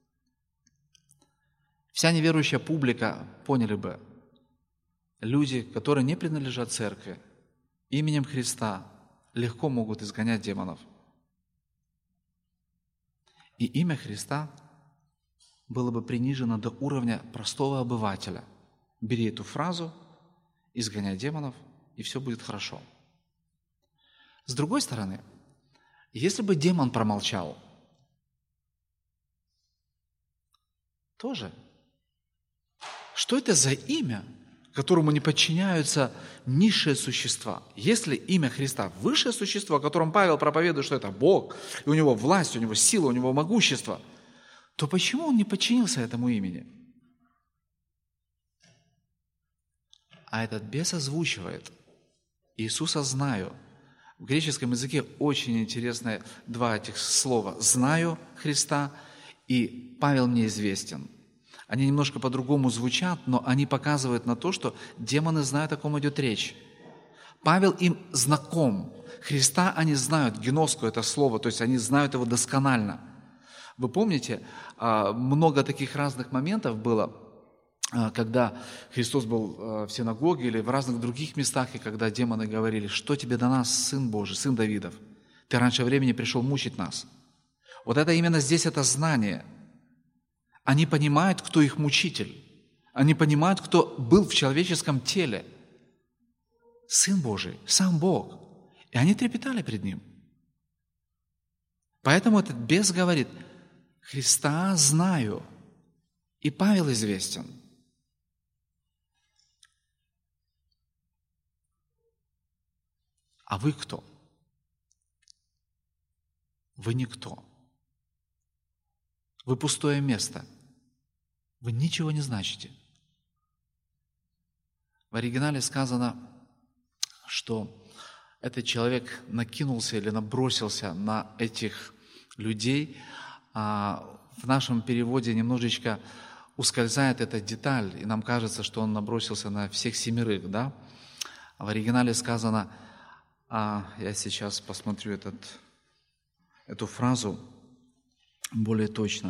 вся неверующая публика поняли бы, люди, которые не принадлежат церкви, именем Христа легко могут изгонять демонов. И имя Христа было бы принижено до уровня простого обывателя. Бери эту фразу, изгоняй демонов, и все будет хорошо. С другой стороны, если бы демон промолчал, тоже, что это за имя, которому не подчиняются низшие существа. Если имя Христа высшее существо, о котором Павел проповедует, что это Бог, и у него власть, у него сила, у него могущество, то почему он не подчинился этому имени? А этот бес озвучивает: Иисуса знаю. В греческом языке очень интересные два этих слова. Знаю Христа и Павел мне известен. Они немножко по-другому звучат, но они показывают на то, что демоны знают, о ком идет речь. Павел им знаком. Христа они знают, геноску это слово, то есть они знают его досконально. Вы помните, много таких разных моментов было, когда Христос был в синагоге или в разных других местах, и когда демоны говорили: что тебе до нас, Сын Божий, Сын Давидов? Ты раньше времени пришел мучить нас. Вот это именно здесь это знание. Они понимают, кто их мучитель. Они понимают, кто был в человеческом теле. Сын Божий, сам Бог. И они трепетали пред Ним. Поэтому этот бес говорит: Христа знаю, и Павел известен. А вы кто? Вы никто. Вы пустое место. Вы ничего не значите. В оригинале сказано, что этот человек накинулся или набросился на этих людей. А в нашем переводе немножечко ускользает эта деталь, и нам кажется, что он набросился на всех семерых, да? А в оригинале сказано, а я сейчас посмотрю этот, эту фразу более точно.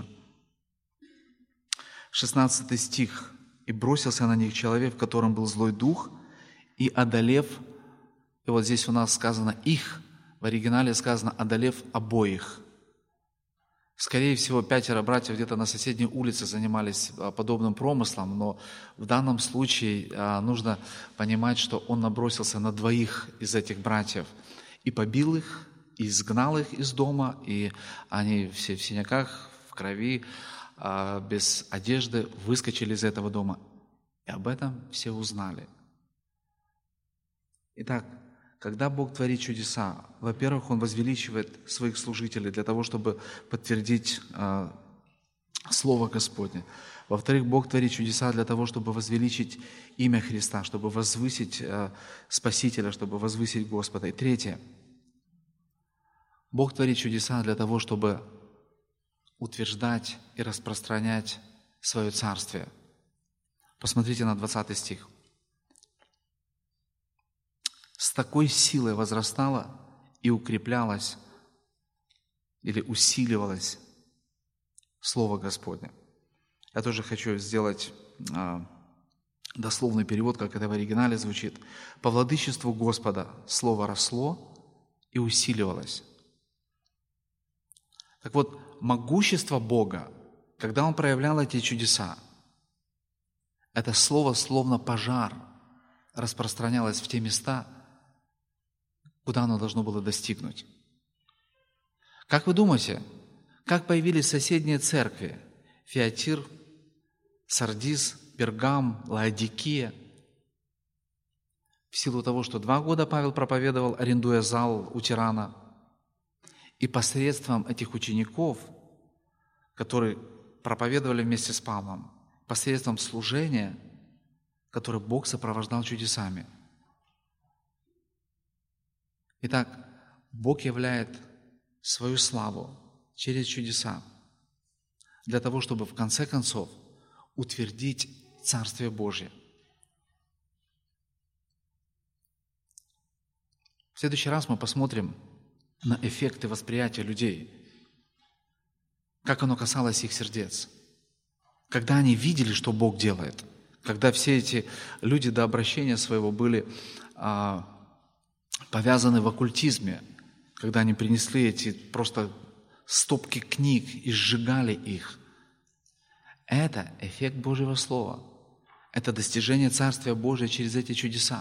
шестнадцатый стих. «И бросился на них человек, в котором был злой дух, и одолев», и вот здесь у нас сказано «их», в оригинале сказано «одолев обоих». Скорее всего, пятеро братьев где-то на соседней улице занимались подобным промыслом, но в данном случае нужно понимать, что он набросился на двоих из этих братьев и побил их, и изгнал их из дома, и они все в синяках, в крови, без одежды выскочили из этого дома. И об этом все узнали. Итак, когда Бог творит чудеса, во-первых, Он возвеличивает своих служителей для того, чтобы подтвердить э, Слово Господне. Во-вторых, Бог творит чудеса для того, чтобы возвеличить имя Христа, чтобы возвысить э, Спасителя, чтобы возвысить Господа. И третье, Бог творит чудеса для того, чтобы утверждать и распространять свое царствие. Посмотрите на двадцатый стих. «С такой силой возрастало и укреплялось или усиливалось Слово Господне». Я тоже хочу сделать а, дословный перевод, как это в оригинале звучит. «По владычеству Господа Слово росло и усиливалось». Так вот, могущество Бога, когда Он проявлял эти чудеса, это Слово, словно пожар, распространялось в те места, куда оно должно было достигнуть. Как вы думаете, как появились соседние церкви? Фиатир, Сардис, Пергам, Лаодикия. В силу того, что два года Павел проповедовал, арендуя зал у тирана, и посредством этих учеников, которые проповедовали вместе с Павлом, посредством служения, которое Бог сопровождал чудесами. Итак, Бог являет свою славу через чудеса для того, чтобы в конце концов утвердить Царствие Божье. В следующий раз мы посмотрим на эффекты восприятия людей, как оно касалось их сердец, когда они видели, что Бог делает, когда все эти люди до обращения своего были а, повязаны в оккультизме, когда они принесли эти просто стопки книг и сжигали их. Это эффект Божьего Слова. Это достижение Царствия Божия через эти чудеса.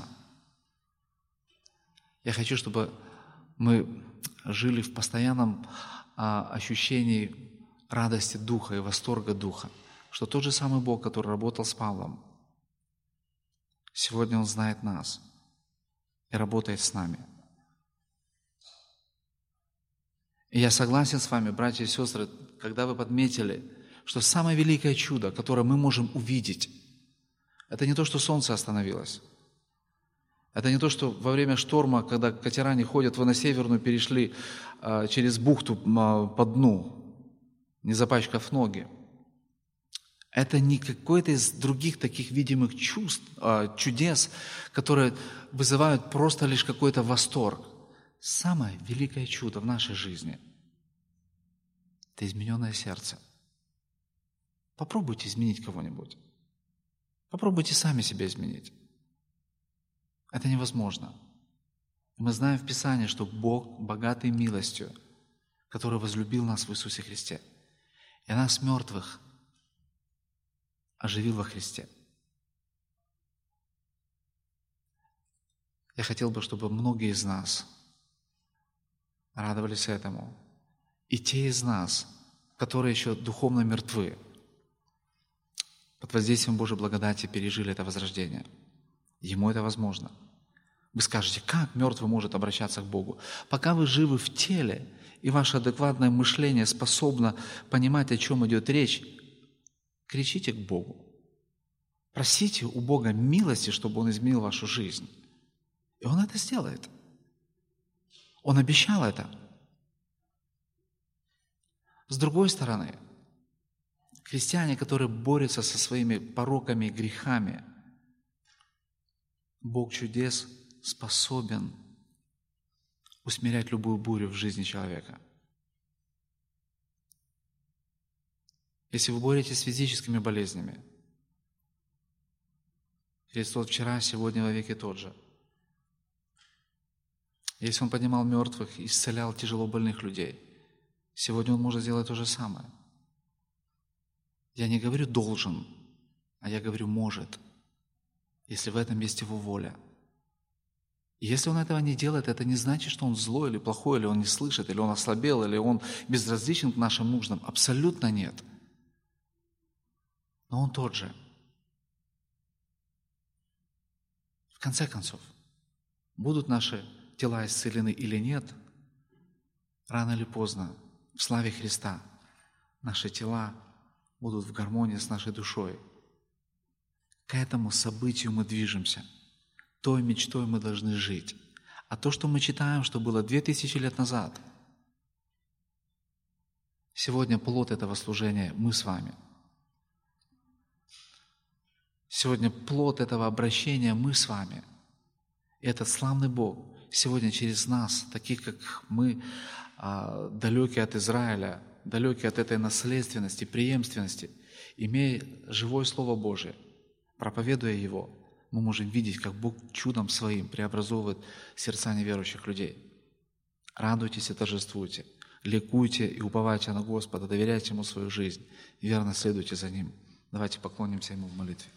Я хочу, чтобы мы жили в постоянном а, ощущении радости Духа и восторга Духа, что тот же самый Бог, который работал с Павлом, Сегодня Он знает нас и работает с нами. И я согласен с вами, братья и сестры, когда вы подметили, что самое великое чудо, которое мы можем увидеть, это не то, что солнце остановилось. Это не то, что во время шторма, когда катера не ходят, вы на Северную перешли а, через бухту а, по дну, не запачкав ноги. Это не какой-то из других таких видимых чувств, а, чудес, которые вызывают просто лишь какой-то восторг. Самое великое чудо в нашей жизни – это измененное сердце. Попробуйте изменить кого-нибудь. Попробуйте сами себя изменить. Это невозможно. Мы знаем в Писании, что Бог богатый милостью, который возлюбил нас в Иисусе Христе, и нас, мертвых, оживил во Христе. Я хотел бы, чтобы многие из нас радовались этому. И те из нас, которые еще духовно мертвы, под воздействием Божьей благодати пережили это возрождение. Ему это возможно. Вы скажете, как мертвый может обращаться к Богу? Пока вы живы в теле, и ваше адекватное мышление способно понимать, о чем идет речь, кричите к Богу. Просите у Бога милости, чтобы Он изменил вашу жизнь. И Он это сделает. Он обещал это. С другой стороны, христиане, которые борются со своими пороками и грехами, Бог чудес способен усмирять любую бурю в жизни человека. Если вы боретесь с физическими болезнями, Христос вчера, сегодня, во веки тот же. Если Он поднимал мертвых и исцелял тяжело больных людей, сегодня Он может сделать то же самое. Я не говорю «должен», а я говорю «может», если в этом есть Его воля. И если Он этого не делает, это не значит, что Он злой или плохой, или Он не слышит, или Он ослабел, или Он безразличен к нашим нуждам. Абсолютно нет. Но Он тот же. В конце концов, будут наши тела исцелены или нет, рано или поздно, в славе Христа, наши тела будут в гармонии с нашей душой. К этому событию мы движемся. Той мечтой мы должны жить. А то, что мы читаем, что было две тысячи лет назад, сегодня плод этого служения мы с вами. Сегодня плод этого обращения мы с вами. И этот славный Бог сегодня через нас, таких как мы, далекие от Израиля, далекие от этой наследственности, преемственности, имея живое Слово Божие, проповедуя Его, мы можем видеть, как Бог чудом Своим преобразовывает сердца неверующих людей. Радуйтесь и торжествуйте, ликуйте и уповайте на Господа, доверяйте Ему свою жизнь, верно следуйте за Ним. Давайте поклонимся Ему в молитве.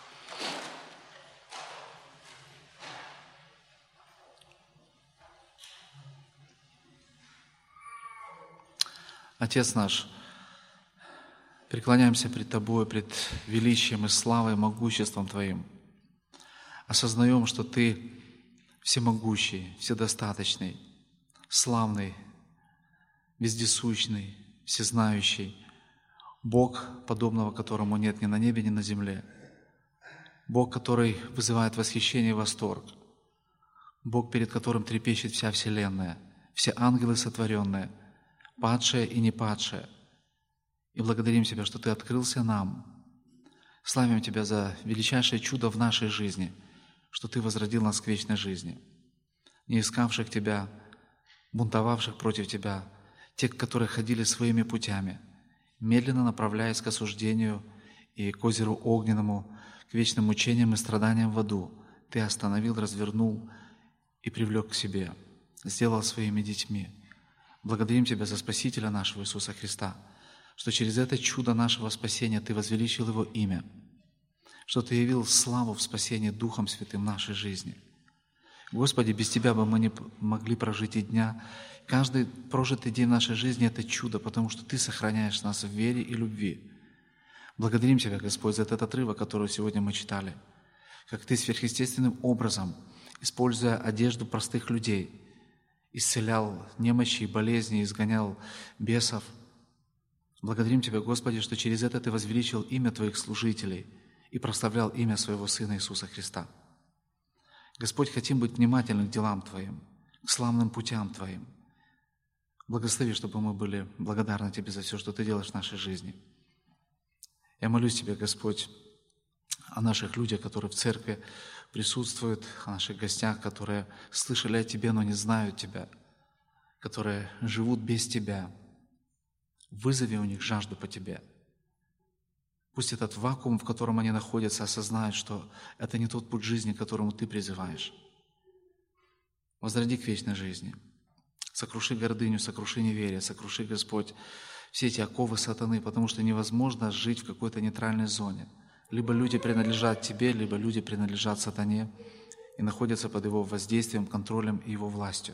Отец наш, преклоняемся пред Тобой, пред величием и славой, могуществом Твоим. Осознаем, что Ты всемогущий, вседостаточный, славный, вездесущный, всезнающий, Бог, подобного которому нет ни на небе, ни на земле. Бог, который вызывает восхищение и восторг. Бог, перед которым трепещет вся вселенная, все ангелы сотворенные, падшие и не падшие. И благодарим Тебя, что Ты открылся нам. Славим Тебя за величайшее чудо в нашей жизни, что Ты возродил нас к вечной жизни. Не искавших Тебя, бунтовавших против Тебя, тех, которые ходили своими путями, медленно направляясь к осуждению и к озеру огненному, к вечным мучениям и страданиям в аду, Ты остановил, развернул и привлек к себе, сделал своими детьми. Благодарим Тебя за Спасителя нашего Иисуса Христа, что через это чудо нашего спасения Ты возвеличил Его имя, что Ты явил славу в спасении Духом Святым нашей жизни. Господи, без Тебя бы мы не могли прожить и дня. Каждый прожитый день нашей жизни – это чудо, потому что Ты сохраняешь нас в вере и любви. Благодарим Тебя, Господь, за этот отрывок, который сегодня мы читали. как Ты сверхъестественным образом, используя одежду простых людей, исцелял немощи и болезни, изгонял бесов. Благодарим Тебя, Господи, что через это Ты возвеличил имя Твоих служителей и прославлял имя Своего Сына Иисуса Христа. Господь, хотим быть внимательны к делам Твоим, к славным путям Твоим. Благослови, чтобы мы были благодарны Тебе за все, что Ты делаешь в нашей жизни. Я молюсь Тебе, Господь, о наших людях, которые в церкви присутствуют, о наших гостях, которые слышали о Тебе, но не знают Тебя, которые живут без Тебя. Вызови у них жажду по Тебе. Пусть этот вакуум, в котором они находятся, осознают, что это не тот путь жизни, к которому Ты призываешь. Возроди к вечной жизни. Сокруши гордыню, сокруши неверие, сокруши, Господь, все эти оковы сатаны, потому что невозможно жить в какой-то нейтральной зоне. Либо люди принадлежат Тебе, либо люди принадлежат сатане и находятся под его воздействием, контролем и его властью.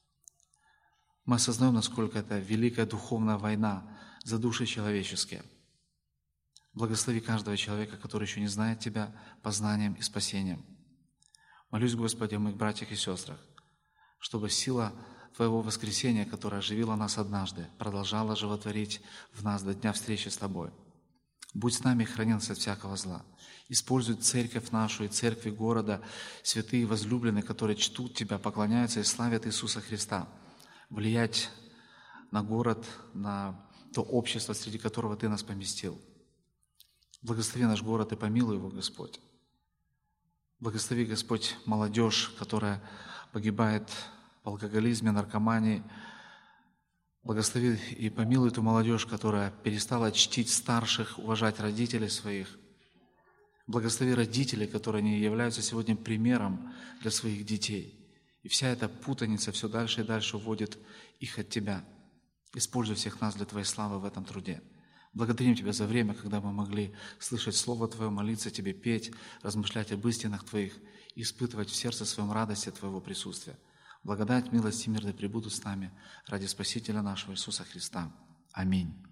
Мы осознаем, насколько это великая духовная война за души человеческие. Благослови каждого человека, который еще не знает Тебя, познанием и спасением. Молюсь, Господи, о моих братьях и сестрах, чтобы сила Твоего воскресения, которая оживила нас однажды, продолжала животворить в нас до дня встречи с Тобой. Будь с нами и храни нас от всякого зла. Используй церковь нашу и церкви города, святые и возлюбленные, которые чтут Тебя, поклоняются и славят Иисуса Христа, влиять на город, на то общество, среди которого Ты нас поместил. Благослови наш город и помилуй его, Господь. Благослови, Господь, молодежь, которая погибает в алкоголизме, наркомании. Благослови и помилуй ту молодежь, которая перестала чтить старших, уважать родителей своих. Благослови родителей, которые не являются сегодня примером для своих детей. И вся эта путаница все дальше и дальше уводит их от Тебя. Используй всех нас для Твоей славы в этом труде. Благодарим Тебя за время, когда мы могли слышать Слово Твое, молиться Тебе, петь, размышлять об истинах Твоих и испытывать в сердце своем радость от Твоего присутствия. Благодать, милость и мир да пребудут с нами ради Спасителя нашего Иисуса Христа. Аминь.